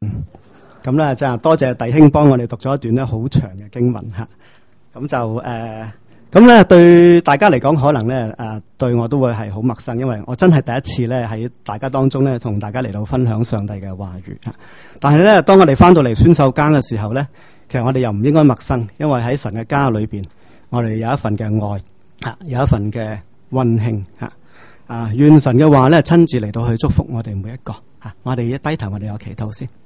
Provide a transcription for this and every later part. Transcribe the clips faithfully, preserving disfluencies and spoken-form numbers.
咁咧就多謝弟兄幫我哋讀咗一段咧好長嘅經文吓。咁就誒，咁咧對大家嚟講，可能咧誒對我都會係好陌生，因為我真係第一次咧喺大家當中咧同大家嚟到分享上帝嘅話語吓。但係咧，當我哋翻到嚟宣授間嘅時候咧，其實我哋又唔應該陌生，因為喺神嘅家裏邊，我哋有一份嘅愛吓，有一份嘅溫馨吓。啊，願神嘅話咧親自嚟到去祝福我哋每一個吓。我哋一低頭，我哋有祈禱先。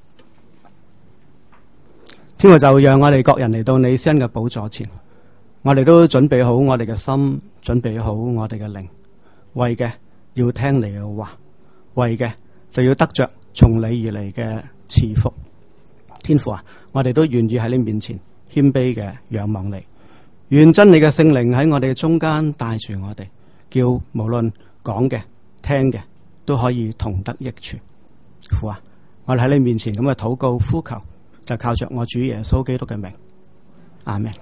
天父就讓我哋各人嚟到你施恩嘅寶座前，我哋都準備好我哋嘅心，準備好我哋嘅靈，為嘅要聽你嘅話，為嘅就要得着從你而嚟嘅賜福。天父啊，我哋都願意喺你面前謙卑嘅仰望你，願真理嘅聖靈喺我哋中間帶住我哋，叫無論講嘅聽嘅都可以同得益處。父啊，我哋喺你面前咁嘅禱告呼求，就靠着我主耶穌基督嘅名，阿們。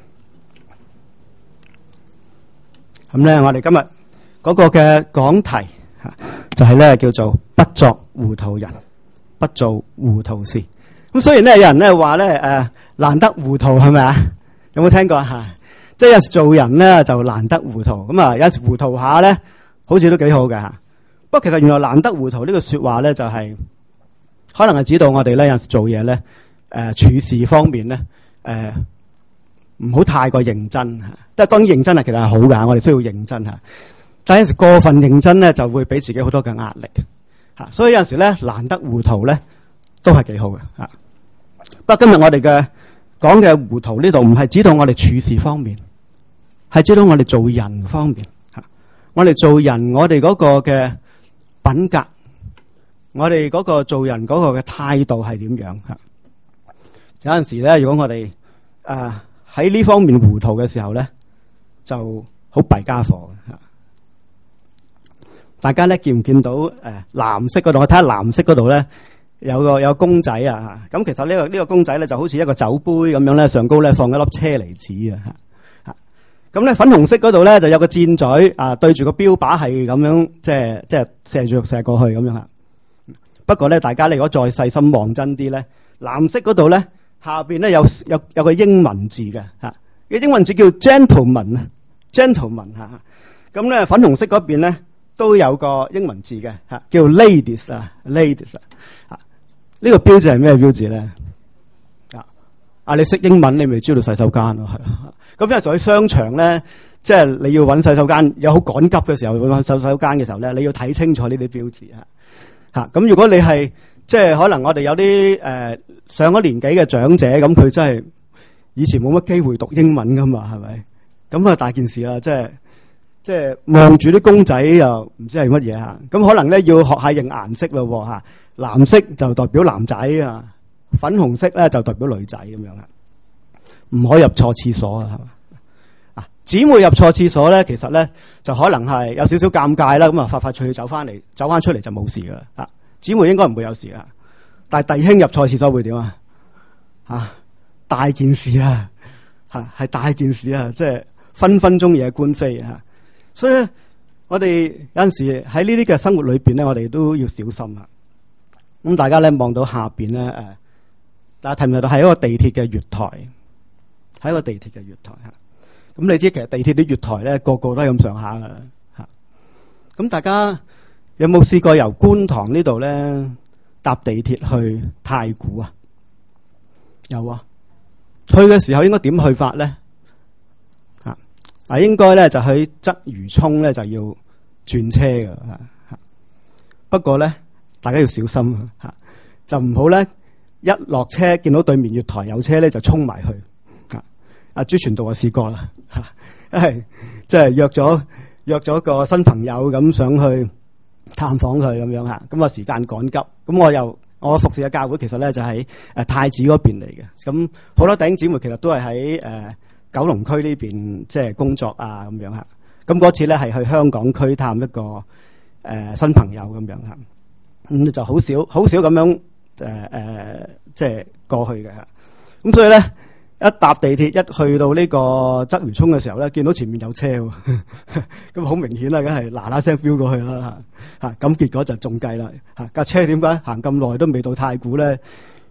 咁咧，我哋今日嗰個嘅講題吓，就係咧叫做不作糊塗人，不做糊塗事。咁雖然咧有人咧話咧誒難得糊塗係咪啊？有冇聽過吓？即係有時做人咧就難得糊塗，咁啊有時糊塗下咧，好似都幾好嘅吓。不過其實原來難得糊塗呢個說話咧，就係可能係指到我哋咧有時做嘢咧。誒、呃，處事方面咧，誒、呃，唔好太過認真吓，即係當然認真係其實係好噶，我哋需要認真吓。但係有時過分認真咧，就會俾自己好多嘅壓力吓，所以有陣時咧難得糊塗咧，都係幾好嘅吓。不過今日我哋嘅講嘅糊塗呢度唔係指到我哋處事方面，係指到我哋做人方面吓。我哋做人，我哋嗰個嘅品格，我哋嗰個做人嗰個嘅態度係點樣吓？有陣時咧，如果我哋誒喺呢方面糊塗嘅時候咧，就好弊家伙嘅吓。大家咧見唔見到誒、呃、藍色嗰度？我睇下藍色嗰度咧有個有個公仔啊吓。咁其實呢、這個呢、這個公仔咧就好似一個酒杯咁樣咧，上高咧放一粒車厘子啊吓吓。咁咧粉紅色嗰度咧就有個箭嘴啊，對住個標靶係咁樣，即係即係射住射過去咁樣吓。不過咧，大家咧如果再細心望真啲咧，藍色嗰度咧。下邊咧有有有個英文字嘅吓，個英文字叫 gentleman 啊 ，gentleman 吓。咁咧粉紅色嗰邊咧都有個英文字嘅吓，叫 ladies 啊 ，ladies 啊。呢個標誌係咩標誌咧？啊，啊你識英文你咪知道洗手間咯，係。咁有時喺商場咧，即係你要搵洗手間，有好趕急嘅時候搵洗手間嘅時候咧，你要睇清楚呢啲標誌吓。吓咁如果你係即係可能我哋有啲誒、呃、上咗年紀嘅長者，咁佢真係以前冇乜機會讀英文噶嘛，係咪？咁啊大件事啦，即係即係望住啲公仔又唔知係乜嘢吓，咁可能咧要學下認顏色咯吓，藍色就代表男仔啊，粉紅色咧就代表女仔咁樣啊，唔可以入錯廁所啊，係嘛？啊，姊妹入錯廁所咧，其實咧就可能係有少少尷尬啦，咁啊快快脆走翻嚟，走翻出嚟就冇事噶啦啊。姊妹應該唔會有事啊，但係弟兄入錯廁所會點啊？啊，大件事啊，吓係大件事啊，即係分分鐘惹官非啊！所以咧，我哋有陣時喺呢啲嘅生活裏邊咧，我哋都要小心啊！咁大家咧望到下邊咧，誒，大家睇唔睇到係一個地鐵嘅月台，係一個地鐵嘅月台吓。咁你知其實地鐵啲月台咧，個個都係咁上下噶啦吓。咁大家有冇試過由觀塘呢度咧搭地鐵去太古啊？有啊。去嘅時候應該點去法咧？啊，啊應該咧就去鰂魚涌咧就要轉車噶吓。不過咧，大家要小心吓，就唔好咧一落車見到對面月台有車咧就衝埋去。啊，阿朱傳道我試過啦吓，係即係約咗約咗個新朋友咁想去探訪佢咁樣吓，咁啊時間趕急，咁我又我服侍嘅教會其實咧就喺誒太子嗰邊嚟嘅，咁好多弟兄姊妹其實都係喺誒九龍區呢邊即係工作啊咁樣吓，咁嗰次咧係去香港區探一個誒、呃、新朋友咁樣吓，咁就好少好少咁樣誒誒即係過去嘅吓，咁所以咧。一搭地鐵一去到呢個鰂魚涌嘅時候咧，見到前面有車，咁好明顯啦，梗係嗱嗱聲飆過去啦吓，咁結果就中計啦吓，架車點解行咁耐都未到太古咧？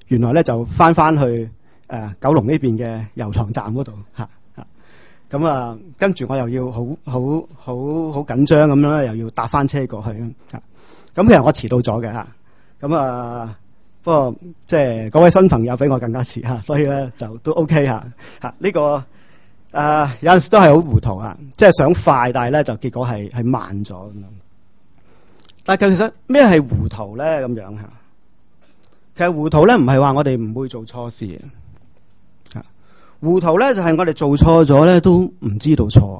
原來咧就翻翻去誒、呃、九龍呢邊嘅油塘站嗰度嚇嚇。咁啊，跟住我又要好好好好緊張咁樣咧，又要搭翻車過去嚇。咁其實我遲到咗嘅嚇。咁啊，不過即係嗰位新朋友比我更加遲嚇，所以咧就都 OK 嚇嚇。呢、這個誒、呃、有陣時都係好糊塗嚇，即係想快，但係咧就結果係係慢咗咁樣。但係其實咩係糊塗咧？咁樣嚇，其實糊塗咧唔係話我哋唔會做錯事嘅，糊塗咧就係我哋做錯咗咧都唔知道錯，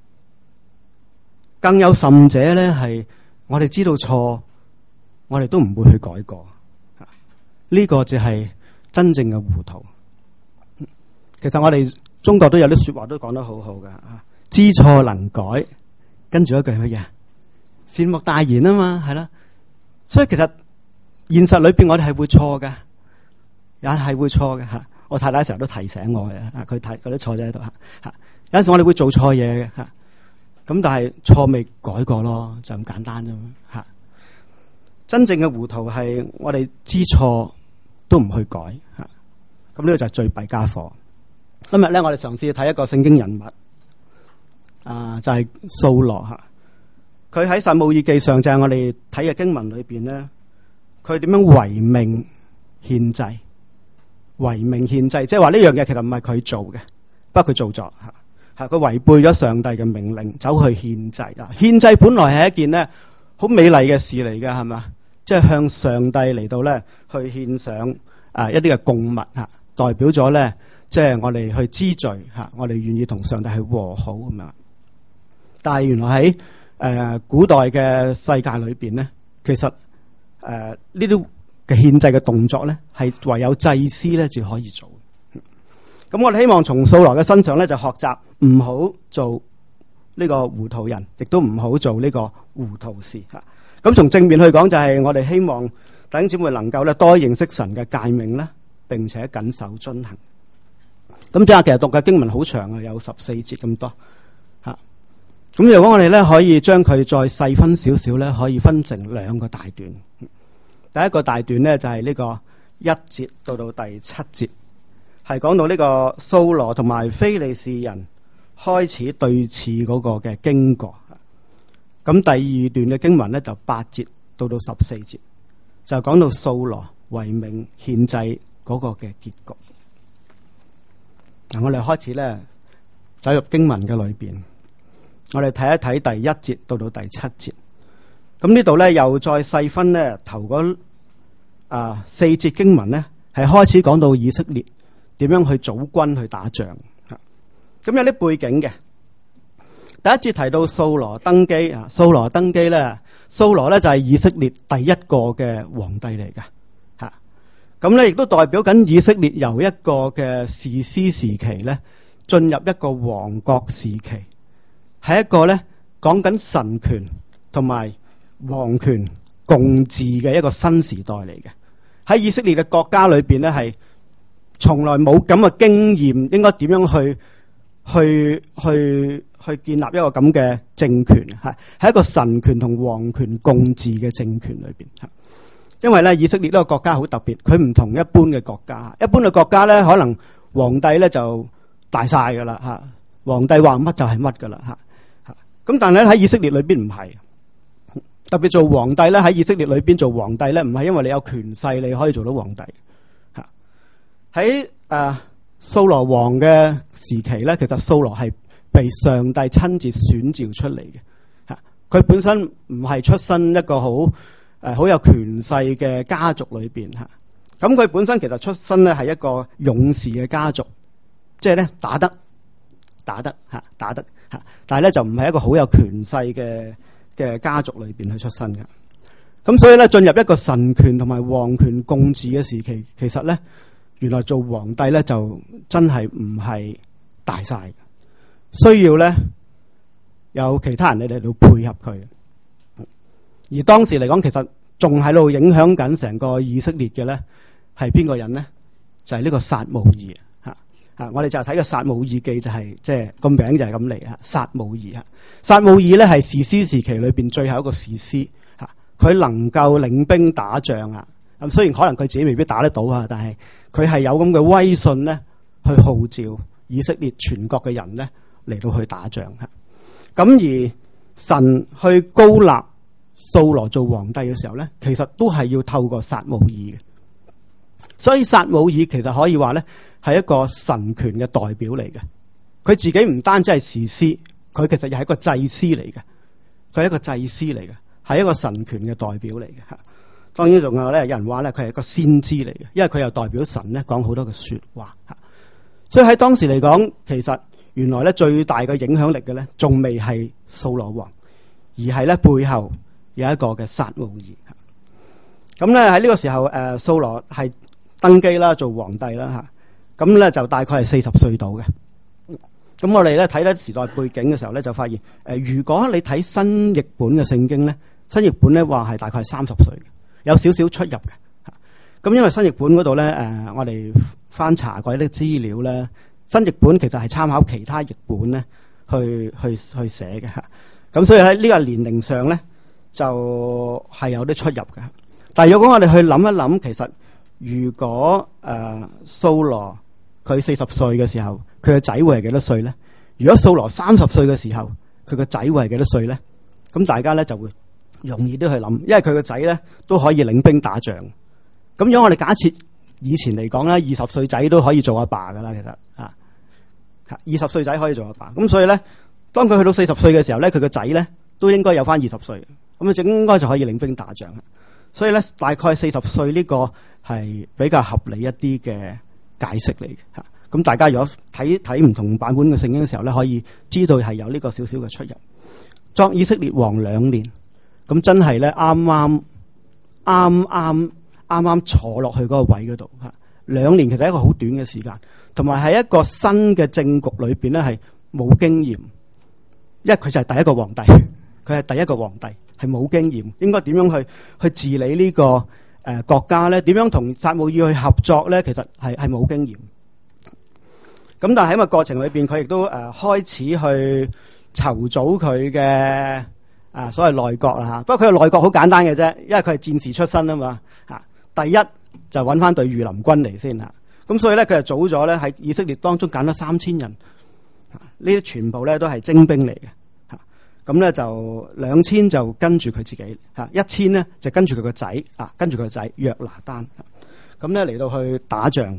更有甚者咧係我哋知道錯，我哋都唔會去改過。呢個就係真正嘅糊塗。其實我哋中國都有啲說話都講得好好嘅，知錯能改，跟住一句係乜嘢？善莫大焉啊嘛，係啦。所以其實現實裏邊我哋係會錯嘅，也係會錯嘅吓。我太太成日都提醒我嘅，佢睇嗰啲錯咗喺度吓吓。有陣時我哋會做錯嘢嘅吓，咁但係錯未改過咯，就咁簡單啫嘛吓。真正嘅糊塗係我哋知錯都唔去改吓，咁呢個就係最弊家伙。今日咧我哋嘗試睇一個聖經人物，啊就係掃羅吓。佢喺撒母耳記上就係我哋睇嘅經文裏邊咧，佢點樣違命獻祭？違命獻祭，即係話呢樣嘢其實唔係佢做嘅，不過佢做咗吓，係佢違背咗上帝嘅命令，走去獻祭啊！獻祭本來係一件咧好美麗嘅事嚟嘅，係嘛？即係向上帝嚟到咧去獻上啊一啲嘅供物吓，代表咗咧即係我哋去知罪吓，我哋願意同上帝去和好咁樣。但係原來喺誒、呃，古代嘅世界裏邊咧，其實誒呢啲嘅獻祭嘅動作咧，係唯有祭司咧至可以做。咁我哋希望從掃羅嘅身上咧，就學習唔好做呢個糊塗人，亦都唔好做呢個糊塗事吓。咁從正面去講，就係我哋希望弟兄姊妹能夠咧多認識神嘅誡命咧，並且謹守遵行。咁即係其實讀嘅經文好長啊，有十四節咁多吓。咁如果我哋咧可以將佢再細分少少咧，可以分成兩個大段。第一個大段咧就係呢個一節到到第七節，係講到呢個掃羅同埋非利士人開始對峙嗰個嘅經過。咁第二段嘅經文咧就八節到到十四節，就講到掃羅違命獻祭嗰個嘅結局。嗱，我哋開始咧走入經文嘅裏邊。我哋睇一睇第一節到到第七節，咁呢度咧又再細分咧頭嗰啊四節經文咧，係開始講到以色列點樣去組軍去打仗。咁有啲背景嘅，第一節提到掃羅登基啊，掃羅登基咧，掃羅咧就係以色列第一個嘅皇帝嚟㗎吓，咁咧亦都代表緊以色列由一個嘅士師時期咧進入一個王國時期。係一個咧講緊神權同埋王權共治嘅一個新時代嚟嘅。喺以色列嘅國家裏邊咧，係從來冇咁嘅經驗，應該點樣去去去去建立一個咁嘅政權？係喺一個神權同王權共治嘅政權裏邊。因為咧以色列呢個國家好特別，佢唔同一般嘅國家。一般嘅國家咧，可能皇帝咧就大晒噶啦吓，皇帝話乜就係乜噶啦吓。咁但係咧喺以色列裏邊唔係，特別做皇帝咧喺以色列裏邊做皇帝咧，唔係因為你有權勢你可以做到皇帝吓。喺誒掃羅王嘅時期咧，其實掃羅係被上帝親自選召出嚟嘅吓。佢本身唔係出身一個好誒好有權勢嘅家族裏邊吓。咁佢本身其實出身咧係一個勇士嘅家族，即係咧打得打得吓打得。但係咧就唔係一個好有權勢嘅嘅家族裏邊去出身嘅，咁所以咧進入一個神權同埋王權共治嘅時期，其實咧原來做皇帝咧就真係唔係大晒，需要咧有其他人嚟嚟到配合佢。而當時嚟講，其實仲喺度影響緊成個以色列嘅咧係邊個人咧？就係呢個撒母耳。啊！我哋就睇個撒母耳記，就係即係個名就係咁嚟啊！撒母耳啊，撒母耳咧係士師時期裏邊最後一個士師吓，佢能夠領兵打仗啊！ 咁雖然可能佢自己未必打得到啊，但係佢係有咁嘅威信咧，去號召以色列全國嘅人咧嚟到去打仗嚇。咁而神去膏立掃羅做皇帝嘅時候咧，其實都係要透過撒母耳嘅。所以撒母耳其實可以話咧係一個神權嘅代表嚟嘅。佢自己唔單止係士師，佢其實又係一個祭司嚟嘅。佢係一個祭司嚟嘅，係一個神權嘅代表嚟嘅嚇。當然仲有咧，有人話咧佢係一個先知嚟嘅，因為佢又代表神咧講好多嘅說話嚇。所以喺當時嚟講，其實原來咧最大嘅影響力嘅咧，仲未係掃羅王，而係咧背後有一個嘅撒母耳。咁咧喺呢個時候，誒掃羅係登基啦，做皇帝啦嚇。咁咧就大概係四十歲到嘅。咁我哋咧睇咧時代背景嘅時候咧，就發現誒，如果你睇新譯本嘅聖經咧，新譯本咧話係大概係三十歲嘅，有少少出入嘅。咁因為新譯本嗰度咧，誒我哋翻查過啲資料咧，新譯本其實係參考其他譯本咧去去去寫嘅嚇。咁所以喺呢個年齡上咧，就係有啲出入嘅。但係如果我哋去諗一諗，其實如果誒掃羅佢四十歲嘅時候，佢個仔會係幾多歲咧？如果掃羅三十歲嘅時候，佢個仔會係幾多歲咧？咁大家咧就會容易啲去諗，因為佢個仔咧都可以領兵打仗。咁如果我哋假設以前嚟講咧，二十歲仔都可以做阿爸噶啦，其實啊，二十歲仔可以做阿爸。咁所以咧，當佢去到四十歲嘅時候咧，佢個仔咧都應該有翻二十歲，咁啊，就應該就可以領兵打仗。所以咧，大概四十歲呢個係比較合理一啲嘅解釋嚟嘅嚇。咁大家如果睇睇唔同版本嘅聖經嘅時候咧，可以知道係有呢個少少嘅出入。作以色列王兩年，咁真係咧啱啱啱啱啱啱坐落去嗰個位嗰度嚇。兩年其實係一個好短嘅時間，同埋喺一個新嘅政局裏邊咧係冇經驗，因為佢就係第一個皇帝，佢係第一個皇帝係冇經驗，應該點樣去去治理呢個誒國家咧？點樣同撒母耳去合作咧？其實係係冇經驗。咁但係喺個過程裏邊，佢亦都誒開始去籌組佢嘅啊所謂內閣啦嚇。不過佢嘅內閣好簡單嘅啫，因為佢係戰士出身啊嘛嚇。第一就揾翻隊御林軍嚟先嚇。咁所以咧，佢就組咗咧喺以色列當中揀咗三千人，呢啲全部咧都係精兵嚟嘅嚇。咁咧就兩千就跟住佢自己嚇，一千咧就跟住佢個仔啊，跟住佢個仔約拿單。咁咧嚟到去打仗。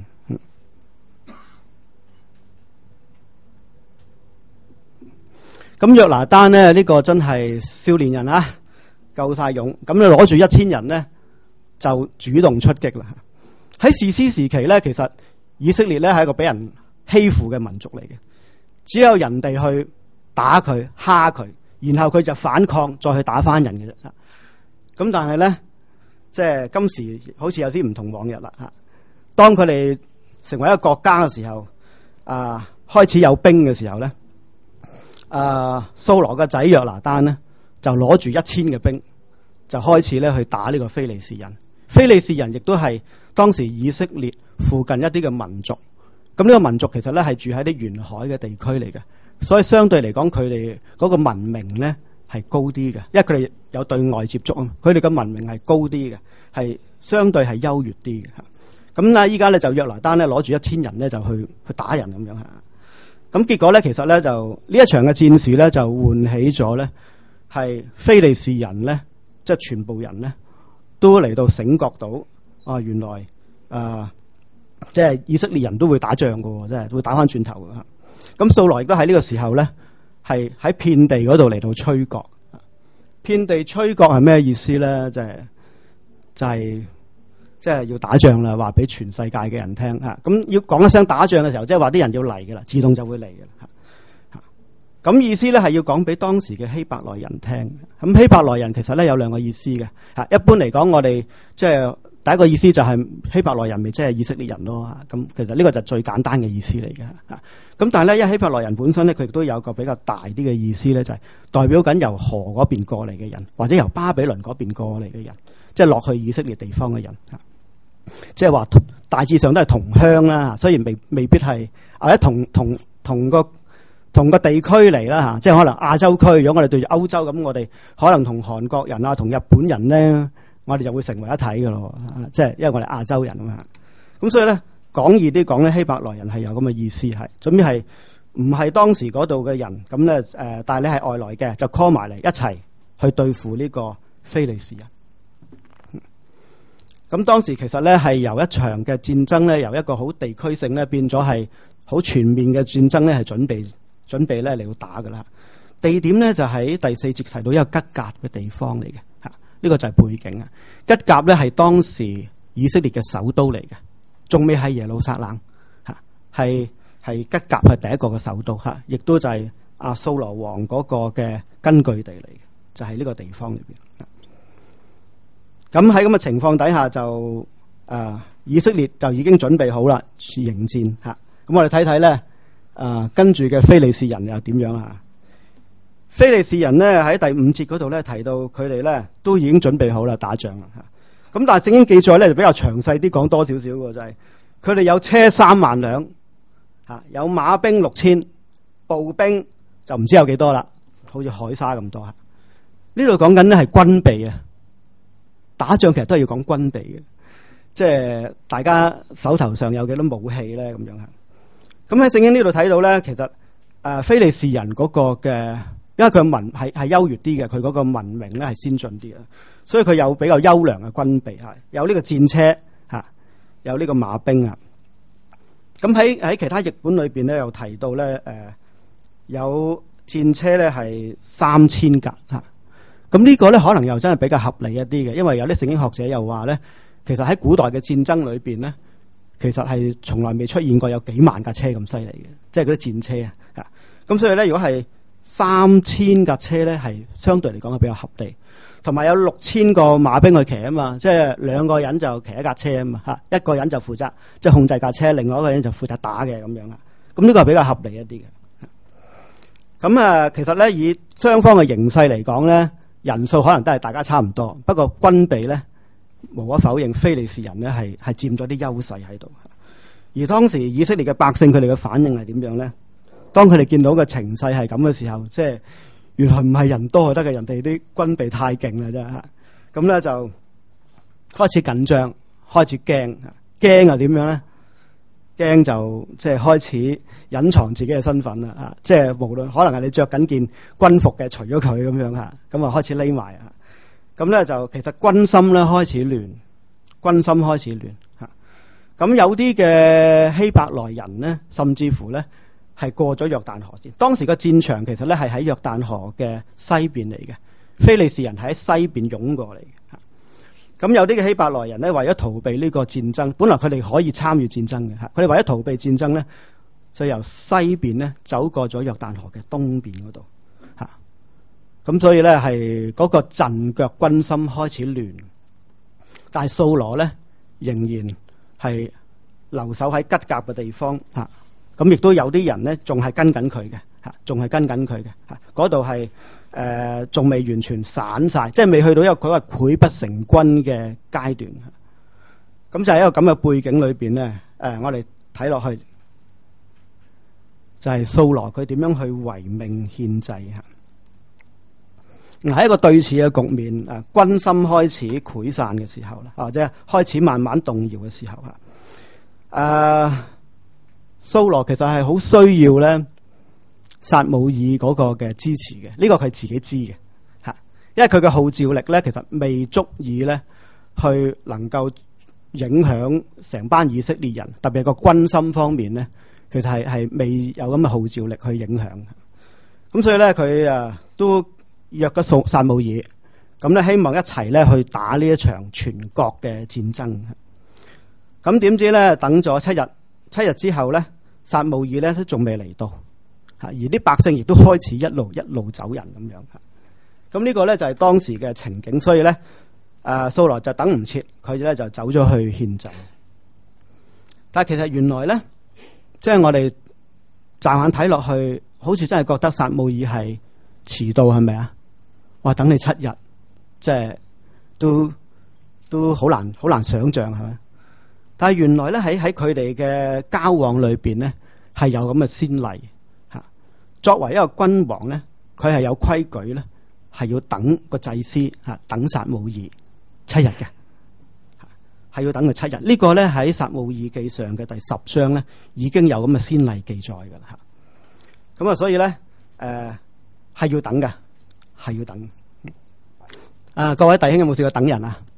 咁約拿單咧呢、呢個真係少年人啊，夠晒勇。咁你攞住一千人咧就主動出擊啦。喺士師時期咧，其實以色列咧係一個俾人欺負嘅民族嚟嘅，只有人哋去打佢、蝦佢，然後佢就反抗，再去打翻人嘅啫。咁但係咧，即係今時好似有啲唔同往日啦吓。當佢哋成為一個國家嘅時候，啊開始有兵嘅時候咧。啊，掃羅嘅仔約拿單呢，就攞住一千嘅兵，就開始咧去打呢個非利士人。非利士人亦都係當時以色列附近一啲嘅民族。咁呢個民族其實咧係住喺啲沿海嘅地區嚟嘅，所以相對嚟講，佢哋嗰個文明咧係高啲嘅，因為佢哋有對外接觸啊。佢哋嘅文明係高啲嘅，係相對係優越啲嘅。咁啦，依家咧就約拿單咧攞住一千人咧就去去打人咁樣吓。咁結果咧，其實咧就呢一場嘅戰事咧，就喚起咗咧係非利士人咧，即係全部人咧都嚟到醒覺到啊，原來啊，即係以色列人都會打仗噶，即係會打翻轉頭噶。咁掃羅亦都喺呢個時候咧，係喺遍地嗰度嚟到吹角。遍地吹角係咩意思咧？就係就係。即係要打仗啦，話俾全世界嘅人聽吓。咁要講一聲打仗嘅時候，即係話啲人要嚟嘅啦，自動就會嚟嘅啦吓。咁意思咧係要講俾當時嘅希伯來人聽。咁希伯來人其實咧有兩個意思嘅吓。一般嚟講，我哋即係第一個意思就係希伯來人咪即係以色列人咯。咁其實呢個就最簡單嘅意思嚟嘅吓。咁但係咧，因為希伯來人本身咧，佢亦都有個比較大啲嘅意思咧，就係代表緊由河嗰邊過嚟嘅人，或者由巴比倫嗰邊過嚟嘅人，即係落去以色列地方嘅人吓。即係話大致上都係同鄉啦，雖然未未必係或者同同同個同個地區嚟啦吓，即係可能亞洲區。如果我哋對住歐洲咁，我哋可能同韓國人啊、同日本人咧我哋就會成為一體嘅咯。即係因為我哋亞洲人啊嘛。咁所以咧講易啲講咧，希伯來人係有咁嘅意思，係總之係唔係當時嗰度嘅人咁咧？誒，但係你係外來嘅，就 call 埋嚟一齊去對付呢個非利士人。咁當時其實咧係由一場嘅戰爭咧，由一個好地區性咧變咗係好全面嘅戰爭咧，係準備準備咧嚟到打噶啦。地點咧就喺第四節提到一個吉甲嘅地方嚟嘅吓，呢個就係背景啊。吉甲咧係當時以色列嘅首都嚟嘅，仲未係耶路撒冷吓，係。係吉甲係第一個嘅首都嚇，亦都就係阿掃羅王嗰個嘅根據地嚟嘅，就係、是、呢個地方裏邊。咁喺咁嘅情況底下就，就、呃、誒以色列就已經準備好啦，迎戰嚇。咁我哋睇睇咧，誒、呃、跟住嘅非利士人又點樣啊？非利士人咧喺第五節嗰度咧提到佢哋咧都已經準備好啦，打仗啦嚇。咁但係聖經記載咧就比較詳細啲講多少少嘅，就係佢哋有車三萬輛。吓，有馬兵六千，步兵就唔知有幾多啦，好似海沙咁多吓。呢度講緊咧係軍備啊，打仗其實都係要講軍備嘅，即係大家手頭上有幾多武器咧咁樣吓。咁喺聖經呢度睇到咧，其實誒非利士人嗰個嘅，因為佢文係係優越啲嘅，佢嗰個文明咧係先進啲嘅，所以佢有比較優良嘅軍備吓，有呢個戰車吓，有呢個馬兵啊。咁喺喺其他譯本裏邊咧，又提到咧，誒、呃、有戰車咧係三千架吓。咁呢個咧可能又真係比較合理一啲嘅，因為有啲聖經學者又話咧，其實喺古代嘅戰爭裏邊咧，其實係從來未出現過有幾萬架車咁犀利嘅，即係嗰啲戰車啊。吓，咁所以咧，如果係三千架車咧，係相對嚟講係比較合理。同埋有六千個馬兵去騎啊嘛，即係兩個人就騎一架車啊嘛，吓，一個人就負責即係控制架車，另外一個人就負責打嘅咁樣啊。咁呢個係比較合理一啲嘅。咁啊，其實咧以雙方嘅形勢嚟講咧，人數可能都係大家差唔多，不過軍備咧無可否認，非利士人咧係係佔咗啲優勢喺度。而當時以色列嘅百姓佢哋嘅反應係點樣咧？當佢哋見到嘅情勢係咁嘅時候，即係。原來唔係人多就得嘅，人哋啲軍備太勁啦，真係。咁咧就開始緊張，開始驚，驚又點樣咧？驚就即係開始隱藏自己嘅身份啦，啊！即係無論可能係你着緊件軍服嘅，除咗佢咁樣吓，咁啊開始匿埋啊！咁咧就其實軍心咧開始亂，軍心開始亂吓。咁有啲嘅希伯來人咧，甚至乎咧。係過咗約旦河先，當時個戰場其實咧係喺約旦河嘅西邊嚟嘅，非利士人係喺西邊湧過嚟嘅。咁有啲嘅希伯來人咧，為咗逃避呢個戰爭，本來佢哋可以參與戰爭嘅吓，佢哋為咗逃避戰爭咧，就由西邊咧走過咗約旦河嘅東邊嗰度吓。咁所以咧係嗰個陣腳軍心開始亂，但係掃羅咧仍然係留守喺吉甲嘅地方吓。咁亦都有啲人咧，仲係跟緊佢嘅嚇，仲係跟緊佢嘅嚇。嗰度係誒，仲未完全散晒，即係未去到一個佢話潰不成軍嘅階段。咁就係一個咁嘅背景裏邊咧，誒，我哋睇落去就係掃羅佢點樣去違命獻祭嚇。喺一個對峙嘅局面，誒，軍心開始潰散嘅時候啦，或者開始慢慢動搖嘅時候嚇，誒。掃羅其實係好需要咧撒母耳嗰個嘅支持嘅，呢個佢自己知嘅吓，因為佢嘅號召力咧其實未足以咧去能夠影響成班以色列人，特別係個軍心方面咧，其實係係未有咁嘅號召力去影響。咁所以咧佢啊都約咗掃撒母耳，咁咧希望一齊咧去打呢一場全國嘅戰爭。咁點知咧等咗七日，七日之後咧。撒母耳咧都仲未嚟到，吓，而啲百姓亦都開始一路一路走人咁樣吓。咁呢個咧就係當時嘅情景，所以咧誒掃羅就等唔切，佢咧就走咗去獻祭。但係其實原來咧，即係我哋乍眼睇落去，好似真係覺得撒母耳係遲到，係咪啊？哇，等你七日，即係都都好難好難想象，係咪？但係原來咧喺喺佢哋嘅交往裏邊咧係有咁嘅先例吓。作為一個君王咧，佢係有規矩咧，係要等個祭司吓，等撒母耳七日嘅，係要等佢七日。呢個咧喺撒母耳記上嘅第十章咧已經有咁嘅先例記載噶啦吓。咁啊，所以咧誒係要等嘅，係要等。啊，各位弟兄有冇試過等人啊？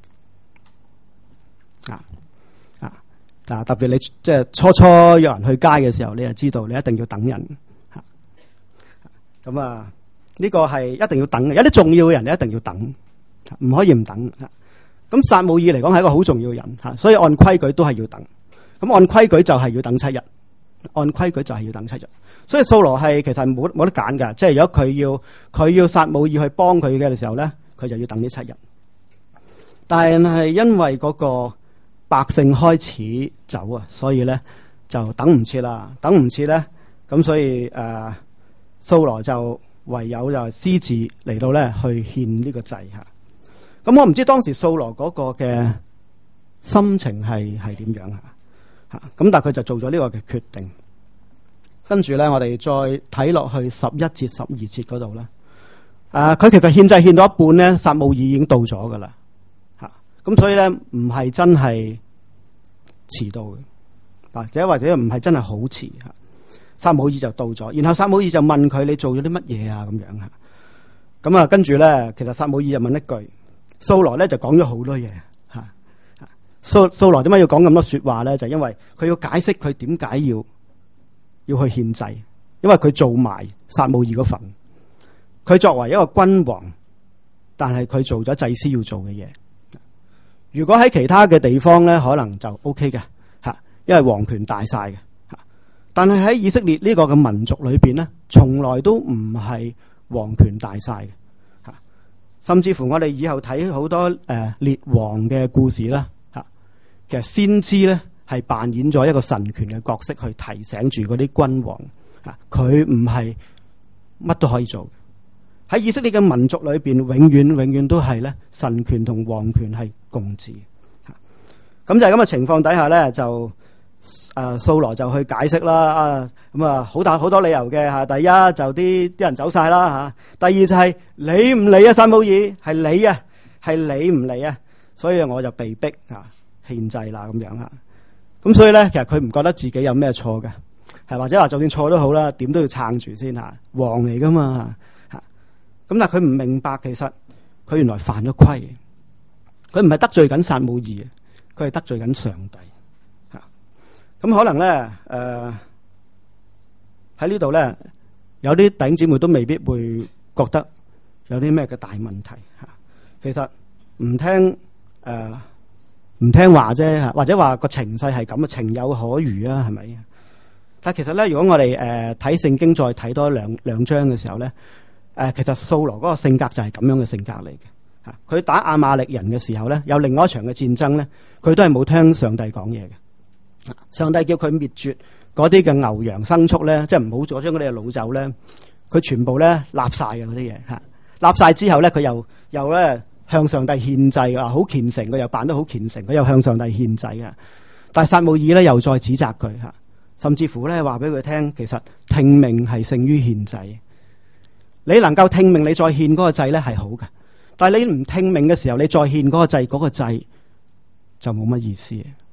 啊啊啊！特別你即係初初約人去街嘅時候，你就知道你一定要等人吓。咁啊，呢個係一定要等嘅。有啲重要嘅人你一定要等，唔可以唔等。咁撒母耳嚟講係一個好重要嘅人吓，所以按規矩都係要等。咁按規矩就係要等七日，按規矩就係要等七日。所以掃羅係其實冇冇得揀噶，即係如果佢要佢要撒母耳去幫佢嘅時候咧，佢就要等呢七日。但係因為嗰個百姓開始走啊，所以咧就等唔切啦，等唔切咧，咁所以誒，掃羅就唯有就私自嚟到咧去獻呢個祭吓。咁我唔知當時掃羅嗰個嘅心情係係點樣吓吓，咁但係佢就做咗呢個嘅決定。跟住咧，我哋再睇落去十一節、十二節嗰度啦。誒，佢其實獻祭獻到一半咧，撒母耳已經到咗噶啦吓。咁所以咧，唔係真係遲到嘅，或者或者唔係真係好遲吓。撒母耳就到咗，然後撒母耳就問佢：你做咗啲乜嘢啊？咁樣吓。咁啊，跟住咧，其實撒母耳就問一句，掃羅咧就講咗好多嘢吓。掃掃羅點解要講咁多說話咧？就因為佢要解釋佢點解要要去獻祭，因為佢做埋撒母耳嗰份。佢作為一個君王，但係佢做咗祭司要做嘅嘢。如果喺其他嘅地方咧，可能就 O K 嘅吓，因為皇權大晒嘅吓。但係喺以色列呢個嘅民族裏邊咧，從來都唔係皇權大晒嘅吓。甚至乎我哋以後睇好多誒、呃、列王嘅故事啦吓，其實先知咧係扮演咗一個神權嘅角色，去提醒住嗰啲君王吓，佢唔係乜都可以做。喺以色列嘅民族裏邊，永遠永遠都係咧神權同皇權係共治。咁就係咁嘅情況底下咧，就誒掃羅就去解釋啦。啊，咁啊好大好多理由嘅吓。第一就啲啲人走晒啦吓。第二就係你唔嚟啊，撒母耳係你啊，係你唔嚟啊，所以我就被逼啊獻祭啦咁樣吓。咁所以咧，其實佢唔覺得自己有咩錯嘅，係或者話就算錯都好啦，點都要撐住先吓，王嚟噶嘛。咁但係佢唔明白，其實佢原來犯咗規，佢唔係得罪緊撒母耳，佢係得罪緊上帝吓。咁可能咧，誒喺呢度咧，有啲弟兄姊妹都未必會覺得有啲咩嘅大問題吓。其實唔聽誒唔聽話啫，或者話個情勢係咁啊，情有可原啊，係咪？但係其實咧，如果我哋誒睇聖經再睇多兩兩章嘅時候咧。誒，其實掃羅嗰個性格就係咁樣嘅性格嚟嘅吓。佢打亞瑪力人嘅時候咧，有另外一場嘅戰爭咧，佢都係冇聽上帝講嘢嘅。上帝叫佢滅絕嗰啲嘅牛羊牲畜咧，即係唔好再將嗰啲嘅擄走咧，佢全部咧立晒嘅嗰啲嘢吓。立晒之後咧，佢又又咧向上帝獻祭啊，好虔誠，佢又扮得好虔誠，佢又向上帝獻祭啊。但係撒母耳咧又再指責佢吓，甚至乎咧話俾佢聽，其實聽命係勝於獻祭。你能夠聽命，你再獻嗰個祭咧係好嘅，但係你唔聽命嘅時候，你再獻嗰個祭，嗰個祭就冇乜意思。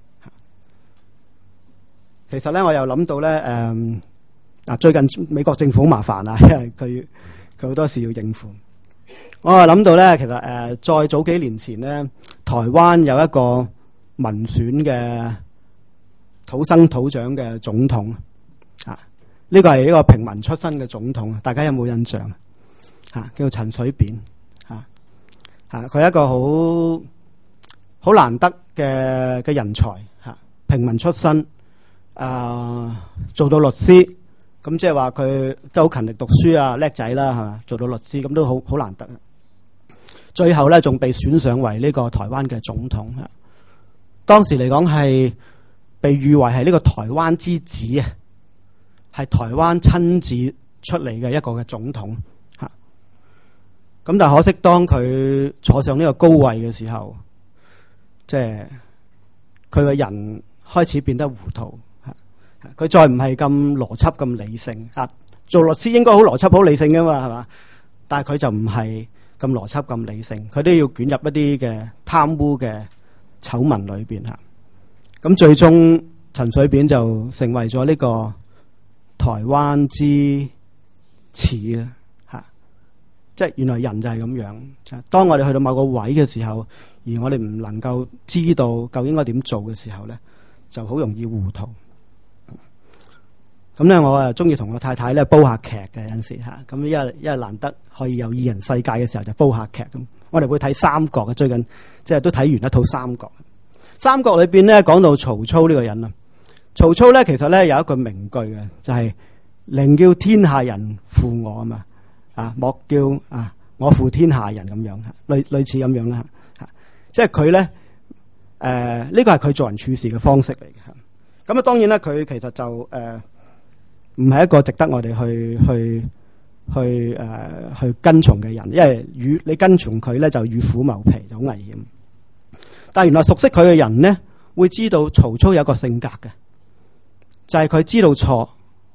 其實咧，我又諗到咧，誒，嗱，最近美國政府好麻煩啊，因為佢佢好多事要應付。我又諗到咧，其實誒、呃，再早幾年前咧，台灣有一個民選嘅土生土長嘅總統啊，呢個係一個平民出身嘅總統，大家有冇印象？吓，叫做陳水扁，吓吓，佢係一個好好難得嘅嘅人才，吓，平民出身，誒、呃，做到律師，咁即係話佢都好勤力讀書啊，叻仔啦，係嘛，做到律師，咁都好好難得。最後咧，仲被選上為呢個台灣嘅總統，當時嚟講係被譽為係呢個台灣之子啊，係台灣親自出嚟嘅一個嘅總統。咁但係可惜，當佢坐上呢個高位嘅時候，即係佢個人開始變得糊塗，佢再唔係咁邏輯咁理性。做律師應該好邏輯好理性噶嘛，係嘛？但係佢就唔係咁咁邏輯、咁理性，佢都要捲入一啲嘅貪污嘅醜聞裏邊嚇。咁最終陳水扁就成為咗呢個台灣之恥啦嚇。即係原來人就係咁樣，當我哋去到某個位嘅時候，而我哋唔能夠知道究竟應該點做嘅時候咧，就好容易糊塗。咁咧，我啊中意同我太太咧煲下劇嘅有陣時嚇。咁因為因為難得可以有二人世界嘅時候，就煲下劇咁。我哋會睇三國嘅，最近即係都睇完一套三國。三國裏邊咧講到曹操呢個人啊，曹操咧其實咧有一句名句嘅，就係寧叫天下人負我啊嘛，啊莫叫啊我負天下人咁樣嚇，類類似咁樣啦嚇。即係佢咧誒呢個係佢做人處事嘅方式嚟嘅嚇。咁啊當然啦，佢其實就誒唔係一個值得我哋去去去誒、呃、去跟從嘅人，因為與你跟從佢咧就與虎謀皮，就好危險。但係原來熟悉佢嘅人呢，會知道曹操有一個性格嘅，就係、是、佢知道錯，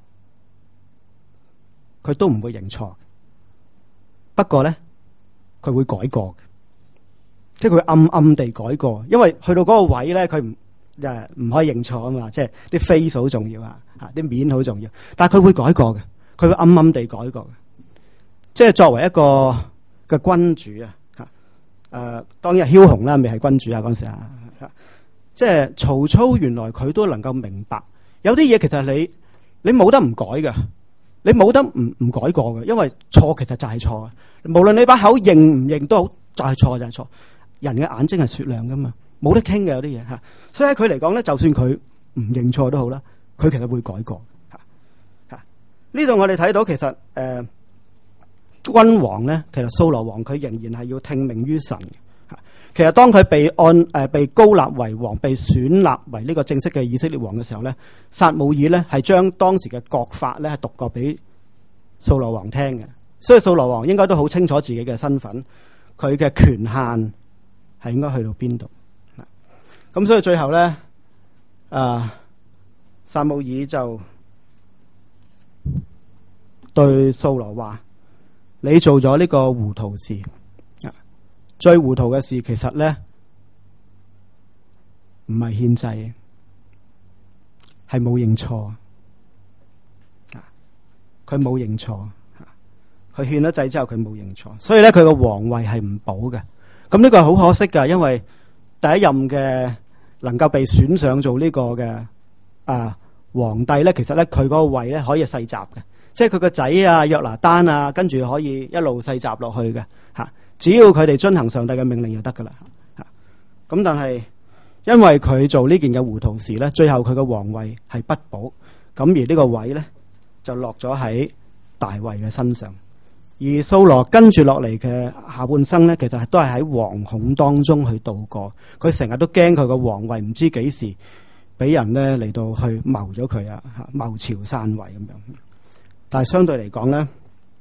佢都唔會認錯。不過咧，佢會改過，即係佢暗暗地改過，因為去到嗰個位咧，佢唔誒唔可以認錯啊嘛，即係啲 face 好重要啊，吓啲面好重要。但係佢會改過嘅，佢會暗暗地改過嘅。即係作為一個嘅君主啊。誒、呃，當然梟雄啦，未係君主啊嗰陣時啊，即係曹操原來佢都能夠明白，有啲嘢其實你你冇得唔改嘅，你冇得唔唔改過嘅，因為錯其實就係錯，無論你把口認唔認都好，就係錯就係錯。人嘅眼睛係雪亮噶嘛，冇得傾嘅有啲嘢吓，所以喺佢嚟講咧，就算佢唔認錯都好啦，佢其實會改過吓吓。呢度我哋睇到其實誒。呃君王咧，其實掃羅王佢仍然係要聽命於神嘅。其實當佢被按誒、呃、被高立為王，被選立為呢個正式嘅以色列王嘅時候咧，撒母耳咧係將當時嘅國法咧係讀過俾掃羅王聽嘅。所以掃羅王應該都好清楚自己嘅身份，佢嘅權限係應該去到邊度。咁所以最後咧，啊撒母耳就對掃羅話。你做咗呢個糊塗事，最糊塗嘅事其實咧唔係獻祭，係冇認錯。佢冇認錯，佢獻咗祭之後佢冇認錯，所以咧佢個皇位係唔保嘅。咁呢個係好可惜噶，因為第一任嘅能夠被選上做呢個嘅啊皇帝咧，其實咧佢嗰個位咧可以世襲嘅。即係佢個仔啊，約拿單啊，跟住可以一路世襲落去嘅吓，只要佢哋遵行上帝嘅命令就得噶啦吓。咁但係因為佢做呢件嘅糊塗事咧，最後佢嘅皇位係不保，咁而呢個位咧就落咗喺大衛嘅身上，而掃羅跟住落嚟嘅下半生咧，其實都係喺惶恐當中去度過，佢成日都驚佢個皇位唔知幾時俾人咧嚟到去謀咗佢啊，謀朝篡位咁樣。但係相對嚟講咧，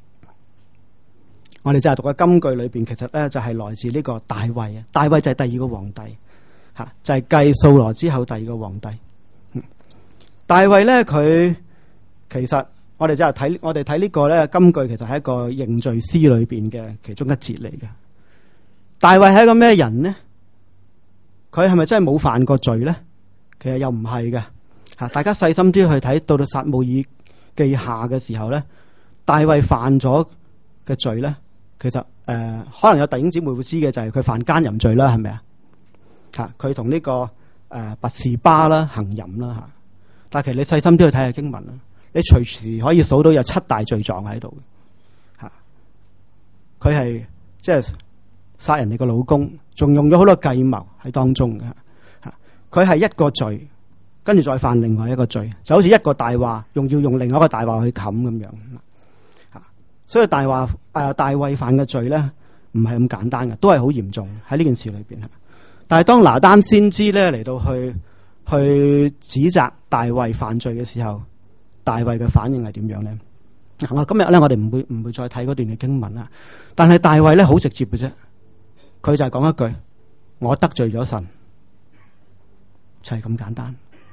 我哋就係讀嘅金句裏邊，其實咧就係來自呢個大衛啊。大衛就係第二個皇帝，吓就係繼掃羅之後第二個皇帝。大衛咧，佢其實我哋就係睇我哋睇呢個咧金句，其實係一個認罪詩裏邊嘅其中一節嚟嘅。大衛係一個咩人呢？佢係咪真係冇犯過罪咧？其實又唔係嘅吓。大家細心啲去睇，到到撒母耳記下嘅時候咧，大衛犯咗嘅罪咧，其實誒、呃、可能有弟兄姊妹會知嘅就係佢犯奸淫罪啦，係咪啊？吓，佢同呢個誒拔示巴啦行淫啦吓。但係其實你細心啲去睇下經文啦，你隨時可以數到有七大罪狀喺度嘅吓。佢係即係殺人哋個老公，仲用咗好多計謀喺當中嘅吓。佢係一個罪。跟住再犯另外一個罪，就好似一個大話用要用另外一個大話去冚咁樣吓，所以大話誒、呃、大衛犯嘅罪咧唔係咁簡單嘅，都係好嚴重喺呢件事裏邊吓。但係當拿單先知咧嚟到去去指責大衛犯罪嘅時候，大衛嘅反應係點樣咧？我今日咧我哋唔會唔會再睇嗰段嘅經文啦，但係大衛咧好直接嘅啫，佢就係講一句：我得罪咗神，就係咁簡單。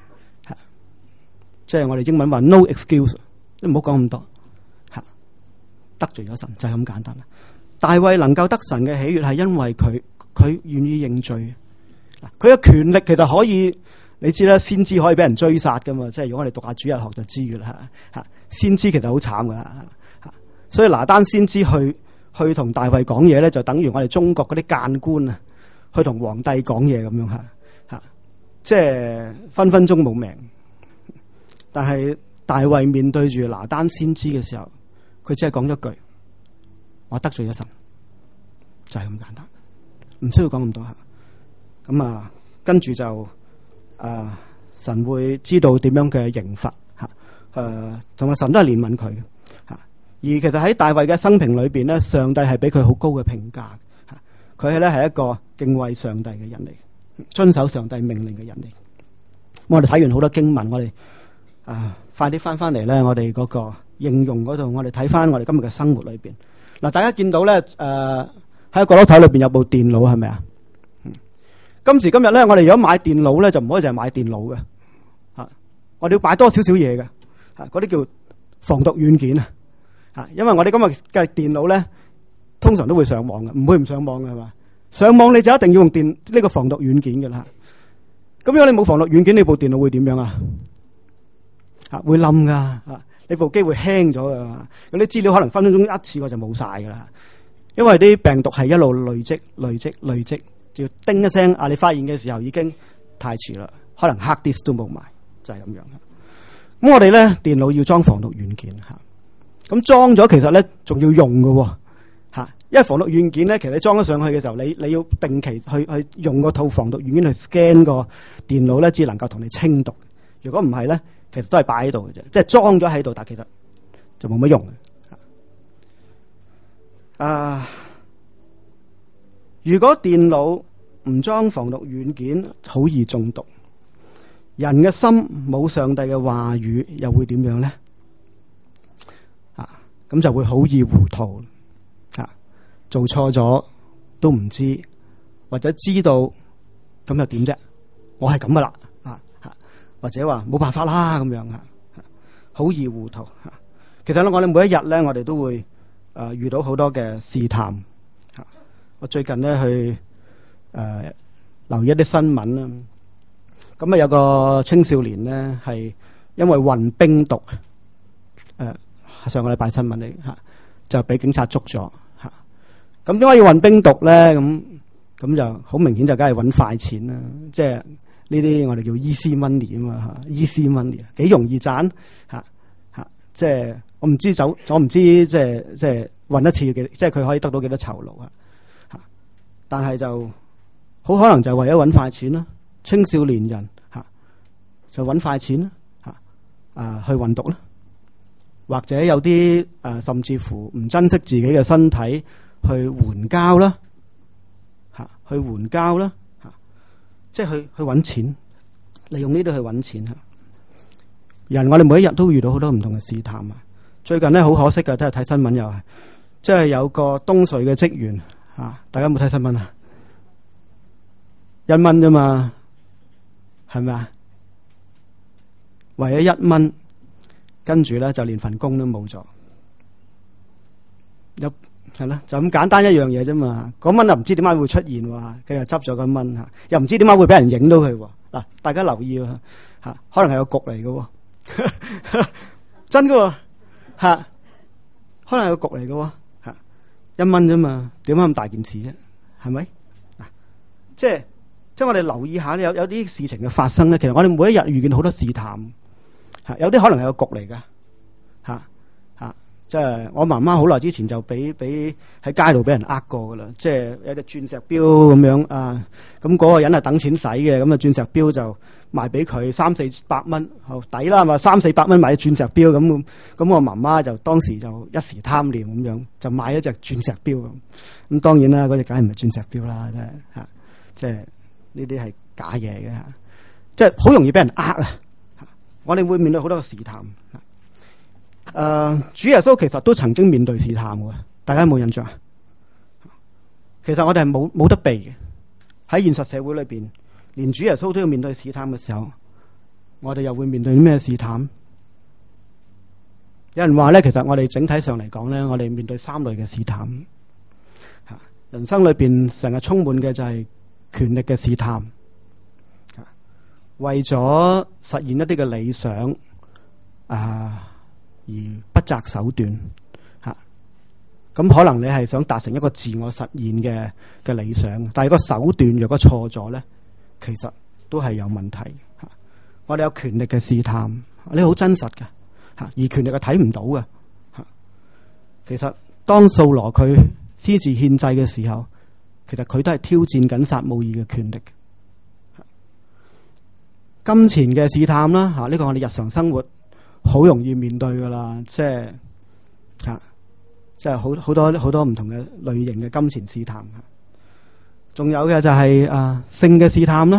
即係我哋英文話 no excuse， 你唔好講咁多吓，得罪咗神就係咁簡單啦。 大衛能夠得神嘅喜悅，係因為佢佢願意認罪。佢嘅權力其實可以，你知啦，先知可以俾人追殺噶嘛。即係如果我哋讀下主日學就知噶啦吓。先知其實好慘噶吓，所以拿單先知去去同大衛講嘢咧，就等於我哋中國嗰啲諫官啊，去同皇帝講嘢咁樣吓吓，即係分分鐘冇命。但係大衛面對住拿單先知嘅時候，佢只係講一句：我得罪咗神，就係咁簡單，唔需要講咁多吓。咁啊，跟住就誒、呃，神會知道點樣嘅刑罰吓，誒，同埋神都係憐憫佢嘅吓。而其實喺大衛嘅生平裏邊咧，上帝係俾佢好高嘅評價吓，佢係咧係一個敬畏上帝嘅人嚟，遵守上帝命令嘅人嚟。我哋睇完好多經文，我哋啊，快啲翻翻嚟咧，我哋嗰個應用嗰度，我哋睇翻我哋今日嘅生活裏邊。嗱，大家見到咧，誒喺角落頭裏邊有部電腦，係咪啊？今時今日咧，我哋如果買電腦咧，就唔可以淨係買電腦嘅，吓，我哋要擺多少少嘢嘅，吓，嗰啲叫防毒軟件啊，吓，因為我哋今日嘅電腦咧，通常都會上網嘅，唔會唔上網嘅係嘛？上網你就一定要用電呢個防毒軟件嘅啦。咁如果你冇防毒軟件，你部電腦會點樣啊？吓，會冧噶，啊，你部機會輕咗噶，嗰啲資料可能分分鐘一次過就冇晒噶啦，因為啲病毒係一路累積、累積、累積。要叮一聲啊！你發現嘅時候已經太遲啦，可能 hard disk 都冇埋，就係咁樣。咁我哋咧電腦要裝防毒軟件吓，咁裝咗其實咧仲要用㗎吓，因為防毒軟件咧，其實你裝咗上去嘅時候，你你要定期去去用個套防毒軟件去 scan 個電腦咧，至能夠同你清毒。如果唔係咧，其實都係擺喺度嘅啫，即係裝咗喺度，但係其實就冇乜用嘅。啊！如果電腦唔裝防毒軟件，好易中毒。人嘅心冇上帝嘅話語，又會點樣咧？啊，咁就會好易糊塗。啊，做錯咗都唔知，或者知道咁又點啫？我係咁噶啦，啊，或者話冇辦法啦咁樣啊，好易糊塗。吓，其實咧，我哋每一日咧，我哋都會誒遇到好多嘅試探。我最近咧去誒、呃、留意一啲新聞啦，咁啊有個青少年咧係因為運冰毒，誒、呃、上個禮拜新聞嚟吓，就俾警察捉咗吓。咁點解要運冰毒咧？咁咁就好明顯就梗係搵快錢啦，即係呢啲我哋叫 easy money 啊嘛吓 ，easy money 幾容易賺吓吓，即係我唔知走，我唔知即係即係運一次幾，即係佢可以得到幾多酬勞啊？但係就好可能就係為咗搵快錢啦，青少年人吓就搵快錢啦吓啊去運毒啦，或者有啲誒甚至乎唔珍惜自己嘅身體去援交啦吓，去援交啦吓，即係去去搵錢，利用呢啲去搵錢吓。人我哋每一日都遇到好多唔同嘅試探啊！最近咧好可惜嘅，都係睇新聞又係，即係有個東隧嘅職員。啊！大家有冇睇新聞啊？一蚊啫嘛，係咪啊？為咗一蚊，跟住咧就連份工都冇咗。有係啦，就咁簡單一樣嘢啫嘛。嗰蚊又唔知點解會出現喎，佢又執咗個蚊吓，又唔知點解會俾人影到佢喎。嗱，大家留意啊吓，可能係個局嚟嘅，真嘅吓，可能係個局嚟嘅。一蚊啫嘛，點解咁大件事啫？係咪？嗱，即係即係我哋留意下，有有啲事情嘅發生咧。其實我哋每一日遇見好多試探，吓有啲可能係個局嚟噶，吓吓即係我媽媽好耐之前就俾俾喺街度俾人呃過噶啦，即係有隻鑽石錶咁樣啊，咁嗰個人係等錢使嘅，咁啊鑽石錶就賣俾佢三四百蚊，好抵啦，係嘛？三四百蚊買隻鑽石錶咁，咁我媽媽就當時就一時貪念咁樣，就買一隻鑽石錶咁。咁當然啦，嗰隻梗係唔係鑽石錶啦，真係吓，即係呢啲係假嘢嘅吓，即係好容易俾人呃啊！我哋會面對好多個試探。誒、呃，主耶穌其實都曾經面對試探嘅，大家有冇印象？其實我哋係冇冇得避嘅，喺現實社會裏邊。連主耶穌都要面對試探嘅時候，我哋又會面對啲咩試探？有人話咧，其實我哋整體上嚟講咧，我哋面對三類嘅試探。 人生裏邊成日充滿嘅就係權力嘅試探，為咗實現一啲嘅理想啊而不擇手段吓。咁可能你係想達成一個自我實現嘅嘅理想，但係個手段若果錯咗咧，其實都係有問題吓。我哋有權力嘅試探，呢好真實嘅吓，而權力係睇唔到嘅吓。其實當掃羅佢私自獻祭嘅時候，其實佢都係挑戰緊撒母耳嘅權力。金錢嘅試探啦吓，呢個我哋日常生活好容易面對噶啦，即係吓，即係好好多好多唔同嘅類型嘅金錢試探吓。仲有嘅就係啊性嘅試探啦，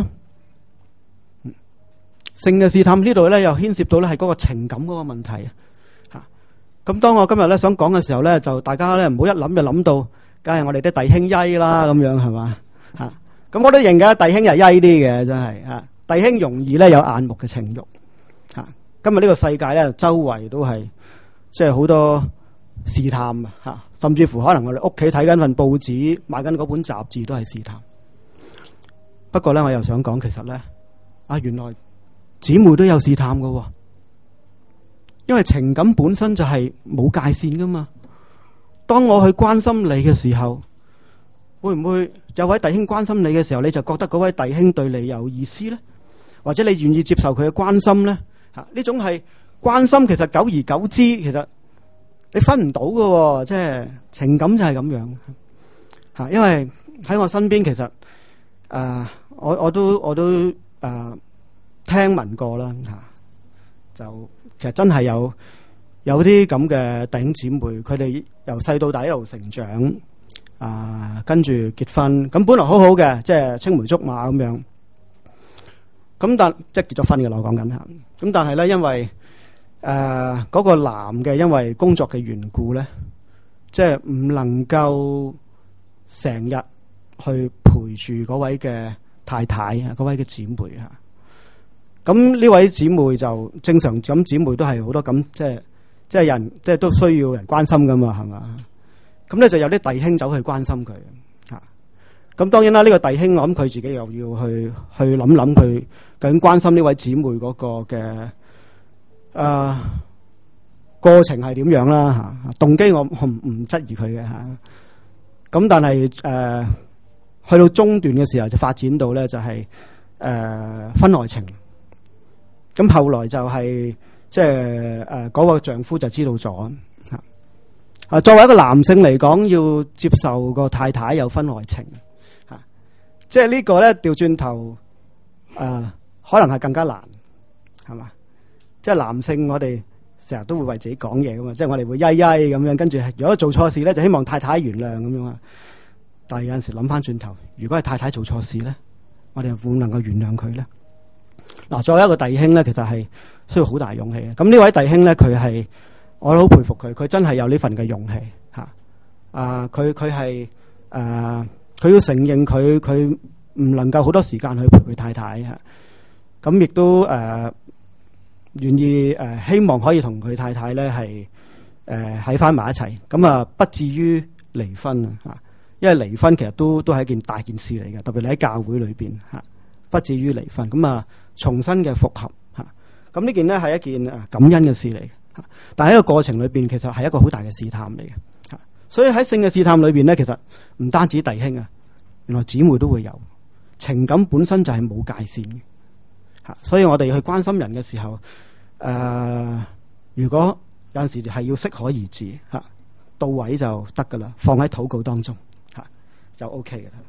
性嘅試探呢度咧又牽涉到咧係嗰個情感嗰個問題吓。咁當我今日咧想講嘅時候咧，就大家咧唔好一諗就諗到，梗係我哋啲弟兄曳啦咁樣係嘛吓。咁我都認嘅，弟兄又曳啲嘅真係吓。弟兄容易咧有眼目嘅情慾吓。今日呢個世界咧周圍都係即係好多試探啊吓，甚至乎可能我哋屋企睇緊份報紙，買緊嗰本雜誌都係試探。不過咧我又想講，其實咧啊原來姊妹都有試探㗎，因為情感本身就係冇界線噶嘛。當我去關心你嘅時候，會唔會有位弟兄關心你嘅時候，你就覺得嗰位弟兄對你有意思咧？或者你願意接受佢嘅關心咧？吓，呢種係關心，其實久而久之，其實你分唔到㗎，即係情感就係咁樣吓。因為喺我身邊，其實誒、呃，我我都我都誒、呃、聽聞過啦吓，就其實真係有有啲咁嘅弟兄姊妹，佢哋由細到大一路成長啊、呃，跟住結婚，咁本來好好嘅，即係青梅竹馬咁樣。咁但即係結咗婚嘅，我講緊吓。咁但係咧，因為誒嗰、呃嗰個男嘅因為工作嘅緣故咧，即係唔能夠成日去陪住嗰位嘅太太啊，嗰位嘅姊妹吓。咁呢位姊妹就正常咁，姊妹都係好多咁，即係即係人，即係都需要人關心噶嘛，係嘛？咁咧就有啲弟兄走去關心佢。咁當然啦，呢個弟兄我諗佢自己又要去去諗諗佢究竟關心呢位姊妹嗰個嘅誒、呃、過程係點樣啦吓，動機我唔唔質疑佢嘅吓。咁但係誒、呃、去到中段嘅時候就發展到咧就係誒婚外情。咁後來就係即係誒嗰個丈夫就知道咗吓。啊，作為一個男性嚟講，要接受個太太有婚外情。即係呢個咧，調轉頭誒，可能係更加難，係嘛？即係男性，我哋成日都會為自己講嘢噶嘛，即係我哋會曳曳咁樣，跟住如果做錯事咧，就希望太太原諒咁樣啊。但係有陣時諗翻轉頭，如果係太太做錯事咧，我哋又會唔能夠原諒佢咧？嗱，作為一個弟兄咧，其實係需要好大勇氣嘅。咁呢位弟兄咧，佢係我都好佩服佢，佢真係有呢份嘅勇氣吓。啊，佢佢係誒。佢要承認佢佢唔能夠好多時間去陪佢太太吓，咁亦都誒願意誒、呃、希望可以同佢太太咧係誒喺翻埋一齊，咁啊不至於離婚啊吓，因為離婚其實都都係一件大件事嚟嘅，特別你喺教會裏邊吓，不至於離婚，咁啊重新嘅復合吓，咁呢件呢係一件誒感恩嘅事嚟嘅吓，但係喺個過程裏邊其實係一個好大嘅試探嚟嘅。所以喺性嘅試探裏邊咧，其實唔單止弟兄啊，原來姊妹都會有情感，本身就係冇界線嘅吓。所以我哋去關心人嘅時候，誒、呃，如果有陣時係要適可而止吓，到位就得噶啦，放喺禱告當中吓就 OK 嘅啦。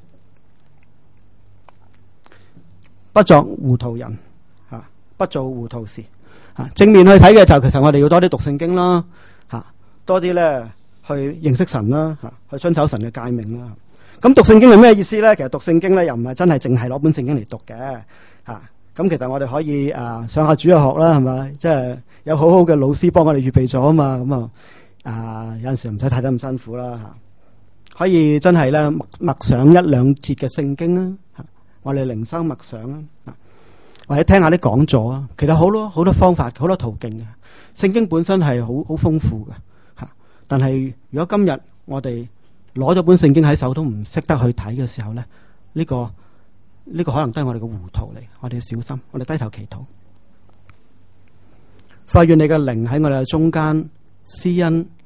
不作糊塗人吓，不做糊塗事吓。正面去睇嘅就，其實我哋要多啲讀聖經啦吓，多啲咧。去認識神啦，吓去遵守神嘅誡命啦。咁讀聖經係咩意思咧？其實讀聖經咧又唔係真係淨係攞本聖經嚟讀嘅，吓咁其實我哋可以誒上下主日學啦，係咪？即係有好好嘅老師幫我哋預備咗啊嘛，咁啊啊有陣時唔使睇得咁辛苦啦，吓可以真係咧默默想一兩節嘅聖經啦，吓我哋靈修默想啦，或者聽下啲講座啊。其實好多好多方法，好多途徑嘅。聖經本身係好好豐富嘅。但係如果今日我哋攞咗本聖經喺手都唔識得去睇嘅時候咧，呢、這個呢、這個可能都係我哋嘅糊塗嚟，我哋要小心，我哋低頭祈禱。發願你嘅靈喺我哋嘅中間施恩